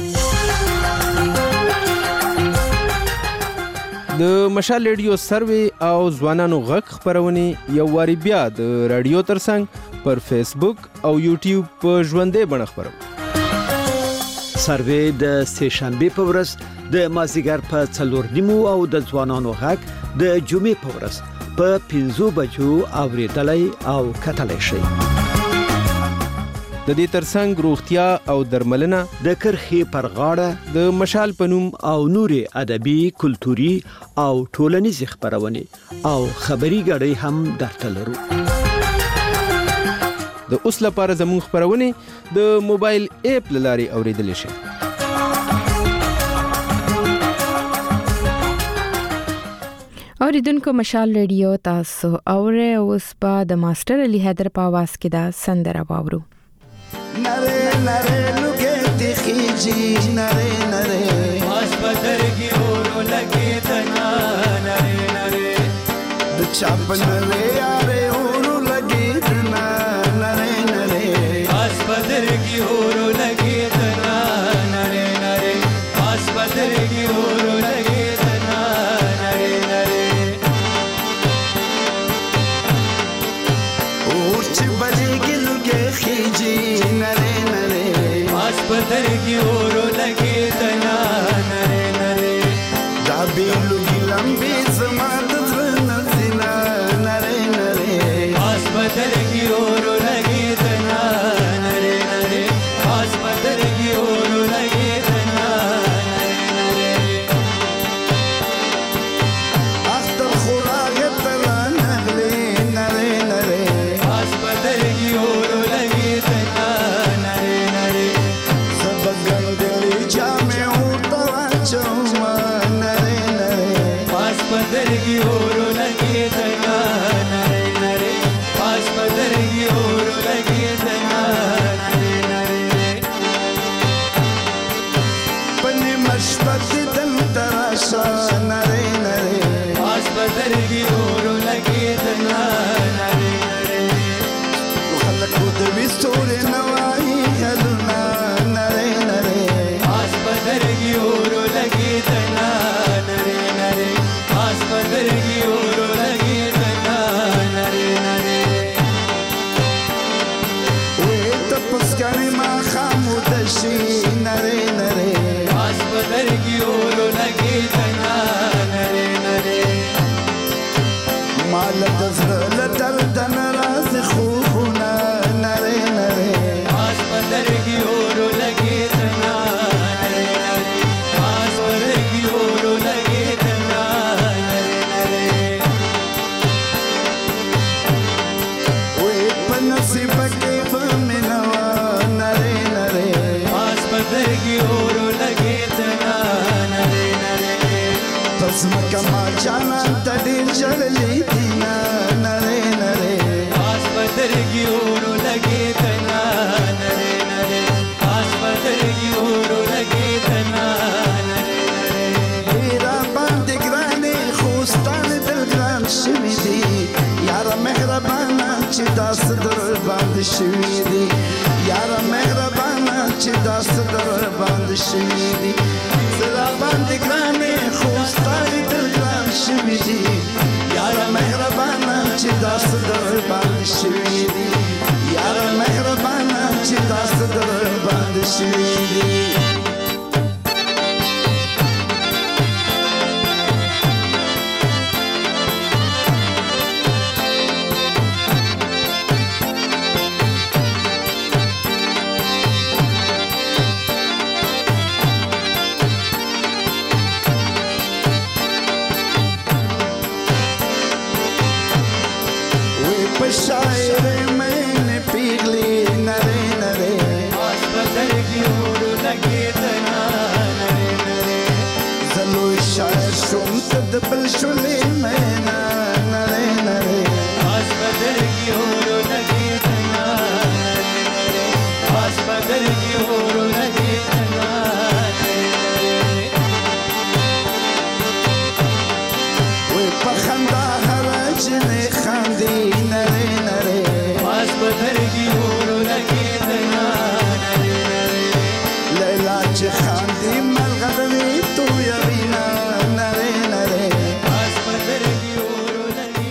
د مشال ریډیو سروي او ځوانانو غږ خبرونه یو واری بیا د رادیو ترڅنګ پر فیسبوک او یوټیوب په ژوندې بڼه خبرو. سروي د سهشنبه په ورځ د مازیګر په 4:30 او د ځوانانو غږ د جمعې په ورځ په 5 بجو اوریدلای او کتلای شي. د دې ترڅنګ روغتیا او درملنه د کرخې پر غاړه د مشال پنوم او نوري ادبي کلتوري او ټولنیز خبرونه او خبري غړي هم درته لرو. د اوس لپاره زموږ خبرونه د موبایل اپ لاري اوریدل شي. اوریدونکو مشال ریډیو تاسو اوره اوس په د ماستر علي حیدر په आवाज کې دا سندره واورو. نره نره لوګه د خيجي نره نره واش بدرګي اورو لګي تنا نره نره د چاپ نره یاره اورو لګي تنا نره نره واش بدرګي اورو لګي تنا نره نره واش بدرګي اورو لګي تنا نره نره اور چې بلګي لوګه خيجي بدرګي اورو لګي تنا نره نره دا بیلو ګلمبي زما د زړه زینا نره نره اس بدرګي اورو لګي تنا نره نره اس بدرګي اورو لګي تنا نره نره اختر خوراګ تلا نغلي نره نره اس بدرګي اورو لګي تنا نره نره بدرګي اورو لګي تنا نره نره پاس بدرګي اورو لګي تنا نره نره پني مشبت دل تراشا نره نره پاس بدرګي اورو لګي تنا نره نره پسی پکی بمینوا نره نره آس بدرگی اورو لگی تنا نره نره پس مکما جانا تدیر جللی دینا نره نره آس بدرگی اورو لگی تنا نره نره آس بدرگی اورو لگی تنا نره نره بیرا باندې ګرانې خوستان دل ګران شوي دي یاره مهربانه چې داس در باندې شوي دي یاره مهربانه چې داس در باندې شوي دي زړه باندې ګرانې خوستان دل ګران شوي دي یاره مهربانه چې داس در باندې شوي دي یاره مهربانه چې داس در باندې شوي دي शायर मैंने पिघली नरे नरे आस बदरगी ओरू लगे तना नरे नरे जलो शायर शुम तदबल शुले मैना नरे नरे आस बदरगी ओरू लगे तना नरे नरे आस बदरगी ओरू लगे तना नरे नरे वे पखंदा हरज ने खांदी नरे नरे आस बदरगी ओरू लगे तना नरे नरे लैला च खांदी मलगदवी तू यरीना नरे नरे आस बदरगी ओरू लगे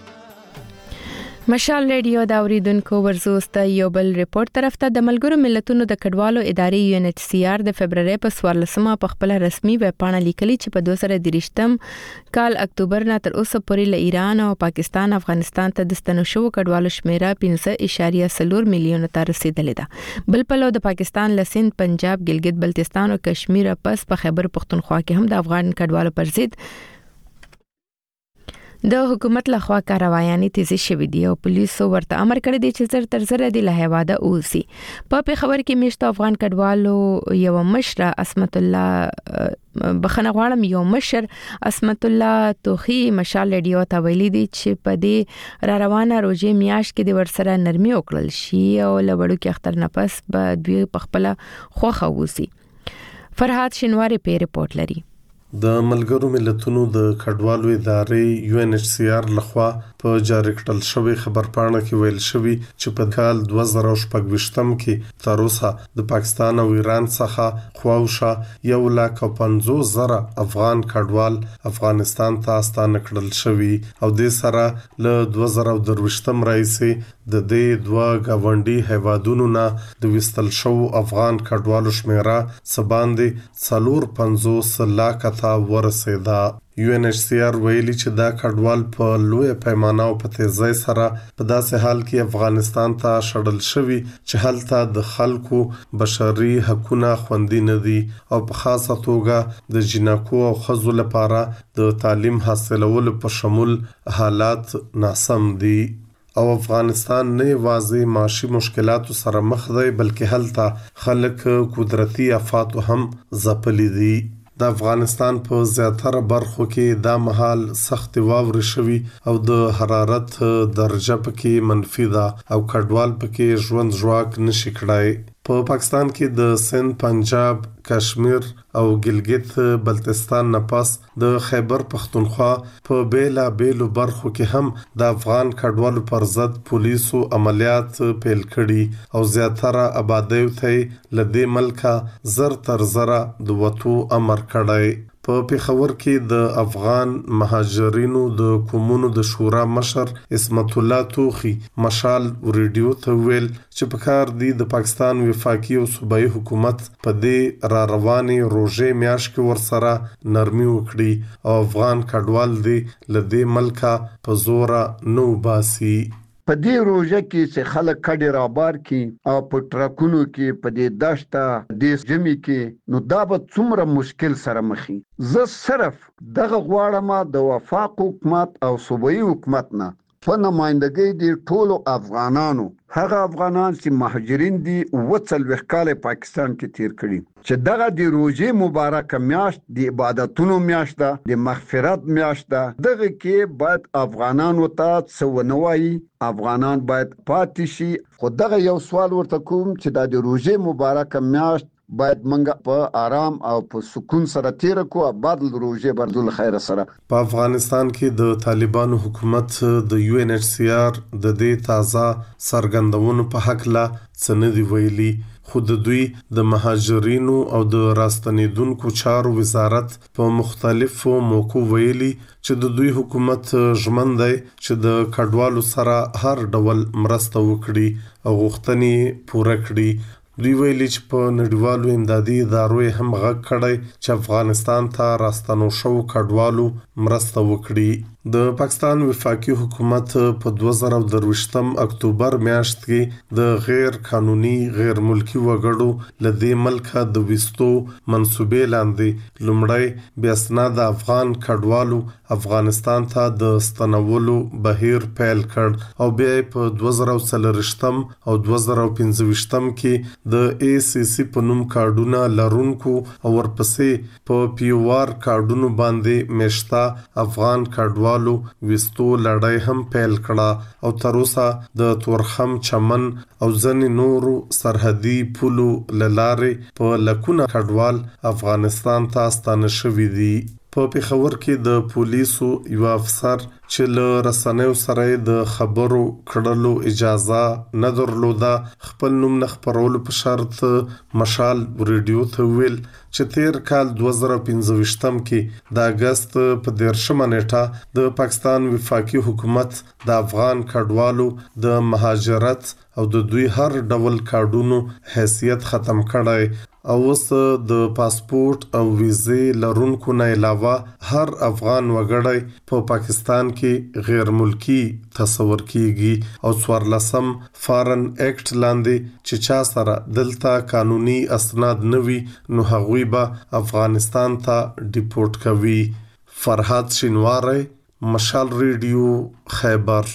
مشال ریډیو دا اوریدونکو ورزوست یو بل ریپورت طرف ته د ملګرو ملتونو د کډوالو ادارې UNHCR د فبرवरी په 14مه په خپل رسمي ویب پاڼه لیکلي چې په 2023م کال اکتوبر نه تر اوسه پورې له ایران او پاکستان افغانستان ته د ستنو شو کډوالو شمیره 15.4 میلیون ته رسیدلې ده بل په لو د پاکستان لسند پنجاب ګلګت بلتستان او کشمیر پس په خیبر پختونخوا کې هم د افغان کډوالو پر ضد د حکومت لخوا کاروایانې تیزی شوې دي او پولیسو ورته امر کړی دی چې زر تر زر د لهواده اوسي په خبر کې میشته افغان کډوالو یو مشر اسمت الله بخنه غواړم یو مشر اسمت الله توخی مشال ریډیو ته ویلي دي چې په دې را روانه روزي میاش کې د ورسره نرمي وکړل شي او لوړو کې اختر نفس به دوی په خپل خوخه اوسي فرحات شینواری په ریپورت لري د ملګرو ملتونو د کډوالو ادارې UNHCR لخوا په جاری کړل شوی خبرپاڼه کې ویل شوی چې په کال 2024م کې تر اوسه د پاکستان او ایران څخه خواوشه 150,000 افغان کډوال افغانستان ته ستانه کړل شوی او د سره له 2023م راځي د دې دوه غونډي هیوادونو نه د وستل شو افغان کډوالو شمیره سباندې 450 لک ته ورسېده UNHCR ویلي چې دا کډوال په لوی پیمانه او په تیزی سره په داسې حال کې افغانستان ته شړل شوی چې هلته د خلکو بشري حقوقونه خوندي نه دي او په خاصه توګه د جنکو او ښځو لپاره د تعلیم حاصلولو په شمول حالات ناسم دي او افغانستان نه یوازې معاشي مشکلاتو سره مخ دی بلکې هلته خلک قدرتي آفات هم ځپلي دي د افغانستان په زیاتره برخو کې دا مهال سخت واورې شوي او د حرارت درجه پکې منفي ده او کډوال پکې ژوند ژواک نشي کړای په پاکستان کې د سند پنجاب کشمیر او ګلګت بلتستان نه پس د خیبر پختونخوا په بیلا بیلو برخو کې هم د افغان کډوالو پر ضد پولیسو عملیات پیل کړي او زیاتره آبادیو ته لدې ملکه زر تر زره د وټو امر کړی په پیښور کې د افغان مهاجرینو د قومونو د شورا مشر اسمت الله توخی مشال ریډیو ته ویل چې په کار دی د پاکستان وفاقي او صوبایي حکومت په دې را رواني روزه میاش کې ورسره نرمي وکړي او افغان کډوال دی لدې ملکه په زور نو باسي په دې روزه کې چې خلک کډي رابار کی او په ټرکونو کې په دې داشته د جمی کې نو دا به څومره مشکل سره مخې زه صرف دغه غواړم د وفاق حکومت او صوبایي حکومت نه په نمائندګۍ دي ټولو افغانانو هغه افغانان چې مهاجرین دي 40 کال پاکستان کې تیر کړي چې دغه د روزې مبارکه میاشت د عبادتونو میاشت ده د مغفرت میاشت ده دغه کې باید افغانانو ته څه ونه وایي افغانان باید پاتې شي خو دغه یو سوال ورته کوم چې د روزې مبارکه میاشت باید منګه په آرام او په سکون سره تیر کو بعد روزه بردل خیر سره په افغانستان کې د طالبانو حکومت د UNHCR د دې تازه سرګندونو په حق لا سندې ویلي خود دوی د مهاجرینو او د راستنیدونکو چارو وزارت په مختلفو موقعو ویلي چې د دوی حکومت ژمن دی چې د کډوالو سره هر ډول مرسته وکړي او غوښتنې پوره کړي دوی ویلي چې په نړیوالو امدادي ادارو هم غږ کړی چې افغانستان ته راستنو شو کډوالو مرسته وکړي د پاکستان وفاقي حکومت په 2023 اکتوبر میاشت کې د غیر قانوني غیر ملکی وګړو لدې ملکه د وستو منسوبې لاندې لومړی بیا اسناد افغان کډوالو افغانستان ته د ستنولو بهیر پیل کړ او بیا په 2023 او 2025 کې د ACC په نوم کارډونه لرونکو او ورپسې په پیوار کارډونو باندې مشتا افغان کډوالو وستو لړۍ هم پیل کړه او تر اوسه د تورخم چمن او ځنې نورو سرحدي پولو لارې په لکونه کډوال افغانستان ته ستانه شوي دي په پېښور کې د پولیسو یو افسر چې له رسنیو سره د خبرو کړلو اجازه نه درلوده خپل نوم نه خپرولو په شرط مشال ریډیو ته ویل چې تیر کال 2015 کې د اگست په 13 نیټه د پاکستان وفاقي حکومت د افغان کډوالو د مهاجرت او د دوی هر ډول کارډونو حیثیت ختم کړی او اوس د پاسپورت او ویزې لرونکو نه علاوه هر افغان وګړی په پاکستان کې غیر ملکی تصور کیږي او 14 فارن ایکټ لاندې چې چا سره دلته قانوني اسناد نوي نو هغوی به افغانستان ته ډیپورټ کوي فرحات شینواری مشال ریډیو خیبر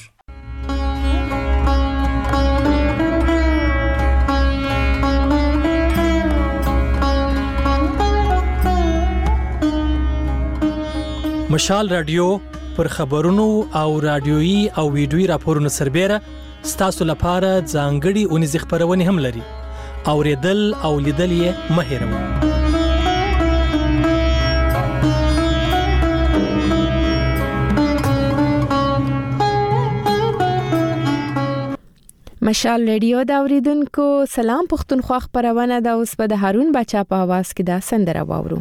مشال رادیو پر خبرونو او رادیويي او ویډیويي راپورونو سربېره ستاسو لپاره ځانګړي اونیز خبرونه هم لري اوریدل او لیدل یې مه هېروئ مشال ریډیو دا اوریدونکو سلام پښتونخوا خبرونه دا اوس په هارون بچا په आवाज کې دا سندره واورو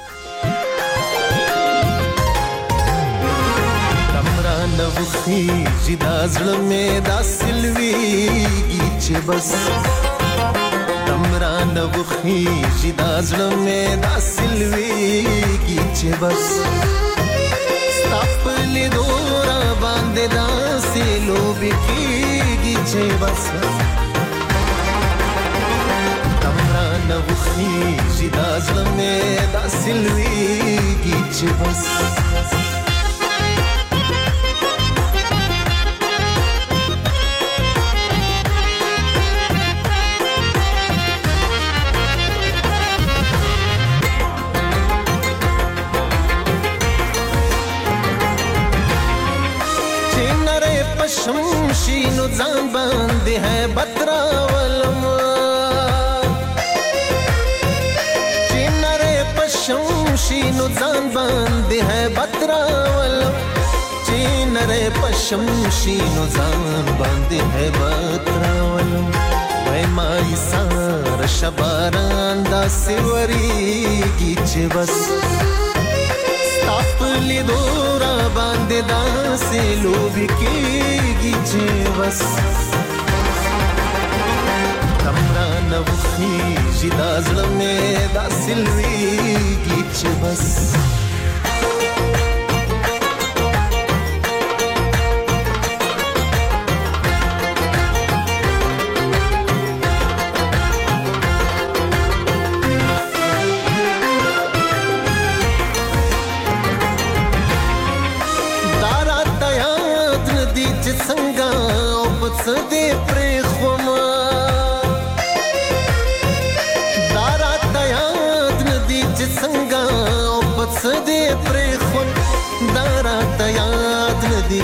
نوخی جدا زړه مې دا سلويږي چې بس تمرا نوخی جدا زړه مې دا سلويږي چې بس ستاپلې دورا باندې دا سلويږي چې بس تمرا نوخی جدا زړه مې دا سلويږي چې بس شمشینو ځان باندې ہے بترا ولم چینره پشمشینو ځان باندې ہے بترا ولم چینره پشمشینو ځان باندې ہے بترا ولم وای مای سار شباران دا سیوریږي چې بس تاپلی دورا باندې داسې لوبي کېږي چې بس تمرا نوخي جدا زړه مې داسې لویږي چې بس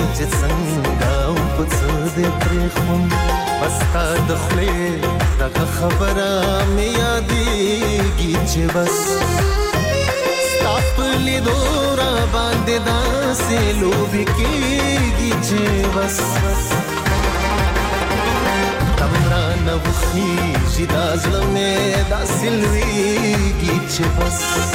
چې څنګه په څه دې پرېښوم بستا د خولې دغه خبره مې یادېږي چې بس ستا په لیدو را باندې داسې لوبې کېږي چې بس تم رانه وخېږي دا زړه مې داسې لوېږي چې بس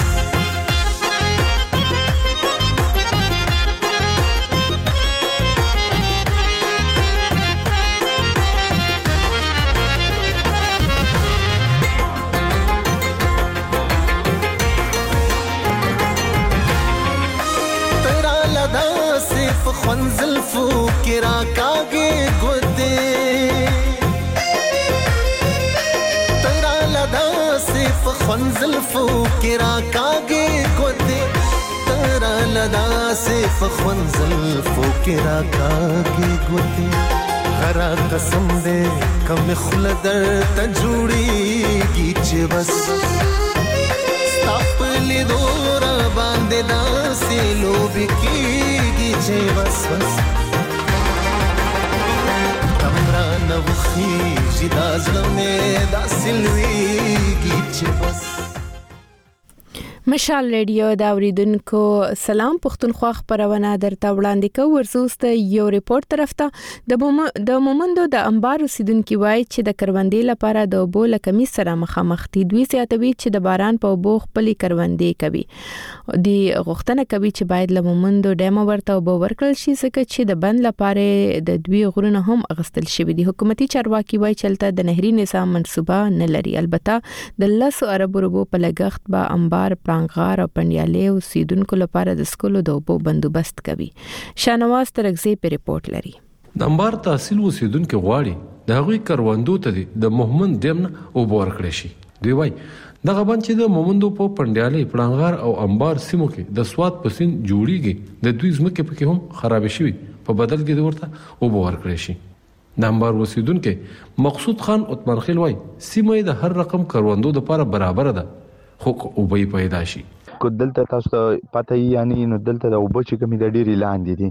خوند زلفو کې راکاږي ګوتې تیرا لداسې په خوند زلفو کې راکاږي ګوتې تیرا لداسې په خوند زلفو کې راکاږي ګوتې غرا قسم دې کم خوله درته جوړېږي چې بس ستا په لیدو را باندې داسې لوبې کېږي چې بس بس تم رانه وخېږي دا زړه مې داسې لوېږي چې بس مشال ریډیو دا اوریدونکو سلام پښتونخوا خبرونه درته وړاندې کوي ورسوسته یو ریپورت طرف ته د مومندو د انبار اوسیدونکو وایي چې د کروندې لپاره د اوبو لکمي سره مخامخ دي دوی سیاتوي چې د باران په اوبو خپلې کروندې کوي دی غوښتنه کوي چې باید له مومندو ډیم ورته اوبو ورکړل شي ځکه چې د بند لپاره د دوی غرونه هم اغستل شوی دي حکومتي چارواکي وایي چې تل د نهري نظام منصوبه نه لري البته د 10 ارب روپو په لګښت به انبار غار او پندیالي اوسیدونکو لپاره د سکولو د اوبو بندوبست کوي شانواز ترغزي په ریپورت لري د انبار تحصیل اوسیدونکو غواړي د هغوی کروندو ته د مومند ډیم اوبو ورکړي شي دوی وایي دغه باندې چې د مومندو په پندیالي پړنګار او انبار سیمو کې د سواد پسین جوړیږي د دوی ځمکې پکې هم خراب شي په بدل کې ورته اوبو ورکړي شي د انبار اوسیدونکو مقصود خان عثمان خیل وایي سیمه د هر رقم کروندو لپاره برابر ده خو اوبې پیدا شي کو دلته تاسو ته پته یعنی نو دلته د اوبو چې کمی د ډېری لاندې دي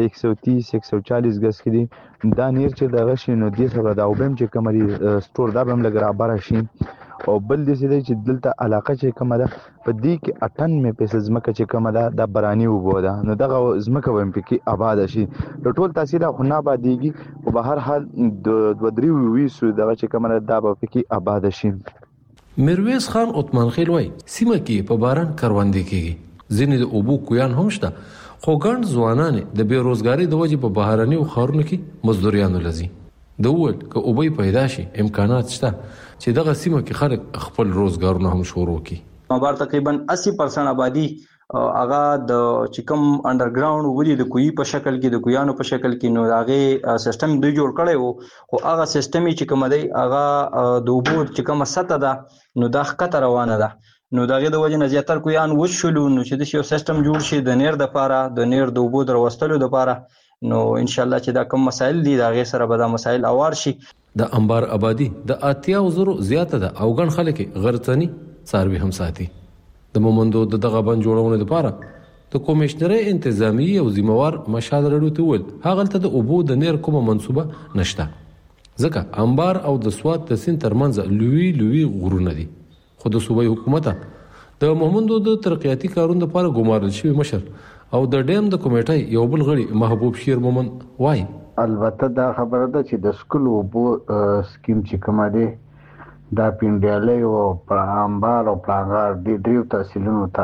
130 140 غس کې دي دا نیر چې د غشي نو دې سره د اوبم چې کمري سٹور دا هم لګرا شي او بل دې چې دلته علاقه چې کومه ده په دې کې 98 پیسې زمکه چې کومه ده د برانی وبو ده نو دغه زمکه ویم پکې آباد شي ټول تحصیل خو نه آبادیږي او به هر حال د 2-3 دغه چې کومه ده دا به پکې آباد شي میرویس خان عثمان خیل وای سیمه کې په باران کروندې کېږي ځینې د اوبو کویان هم شته خو ګڼ ځوانان د بیروزګاری د وجې په بهراني او خارونو کې مزدوریانو لذي د ول ک اوبې پیدا شي امکانات شته چې دغه سیمه کې خلک خپل روزګارونه هم شروع کړي بار تقریبا 80% آبادی اغا د چکم انډرګراوند ودی د کوی په شکل کې د کویانو په شکل کې نو هغه سیستم دوی جوړ کړي وو خو هغه سیستم چې کوم دی هغه د اوبو چې کوم سطح ده نو د خطر روانه ده نو دغه د وجه نه زیاتر کویان وشلو نو چې د یو سیستم جوړ شي د نیر د لپاره د نیر د اوبو دروستلو د لپاره نو ان شاء الله چې دا کوم مسائل دي دا غیر سره به دا مسائل اوار شي د انبار آبادی د 80,000 زیاته ده او ګڼ خلک غرتنی څاروي هم ساتي د مومندو دغه بند جوړونې لپاره د کمشنري انتظامی او ذمہوار مشال رډو ته ول هغه ته د اوبو د نیر کومه منسوبه نشته ځکه انبار او د سواد د سین ترمنځ لوی غرونه دي خو د صوبې حکومت د مومندو د ترقیاتي کارونو لپاره ګمارل شوی مشر او د ډیم د کمیټې یو بل غړي محبوب شیر مومن وای البته دا خبره ده چې د سکولو اوبو سکیم چې کومه ده دا پینډیالي او انبار او پلانګار د دریو تحصیلونو ته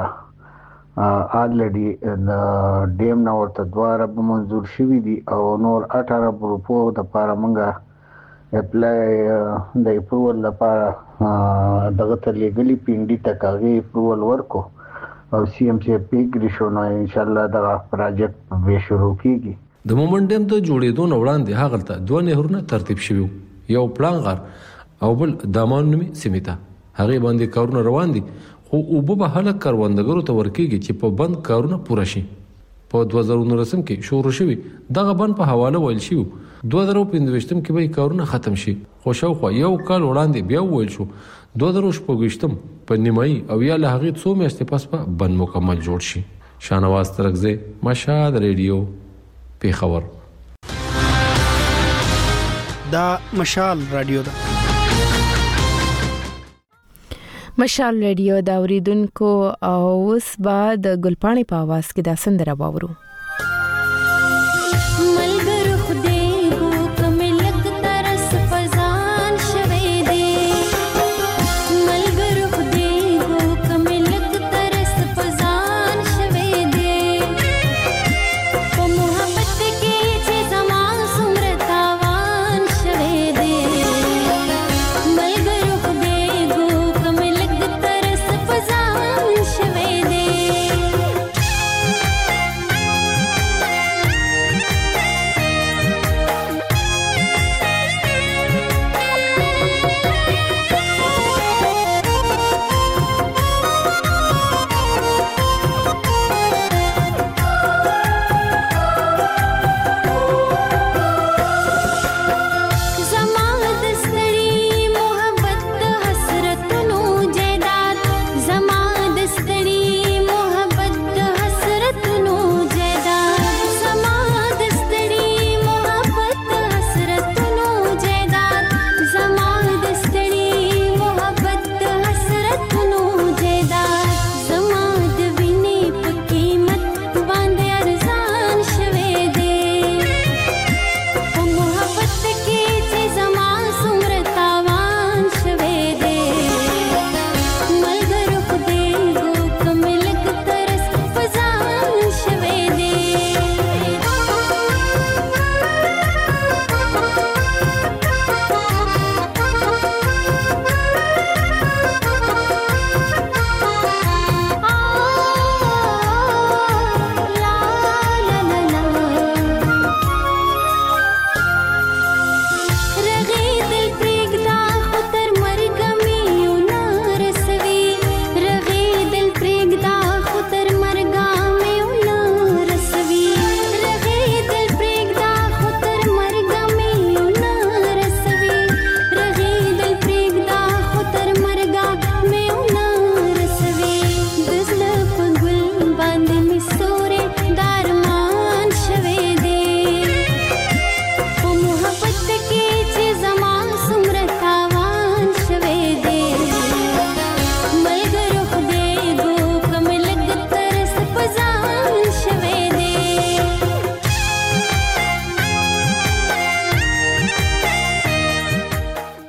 الریډي د ډیم نو ورته دواره منظور شوی دي او نور 18 روپو د لپاره مونږه اپلای د اپروول لپاره دغه ته لګلی پینډي تکاغي اپروول ورکو او سی ام سی پیګری شو نو ان شاء الله دا پروجیکټ به شروع کیږي د مومندم ته جوړېدو نو وړاندې هغه ته دوه نهرونه ترتیب شوی یو پلانغار او بل دامان نومي سیمه هغه باندې کارونه روان دي خو اوبه به هله کاروندګرو ته ورکیږي چې په بند کارونه پوره شي په 2019 کې شروع شوی دغه بند په حواله ویل شو 2015 کې به کارونه ختم شي خو شاوخوا یو کال وړاندې بیا ویل شو 2015 په نیمایي او یا له هغه څو میاشتې پس په بند مکمل جوړ شي شانواز ترغزه مشهد ریډیو پیښور. دا مشال رادیو ده. مشال رادیو دا اوریدونکو او اوس بعد ګلپاڼې په आवाज کې دا سندره واورو.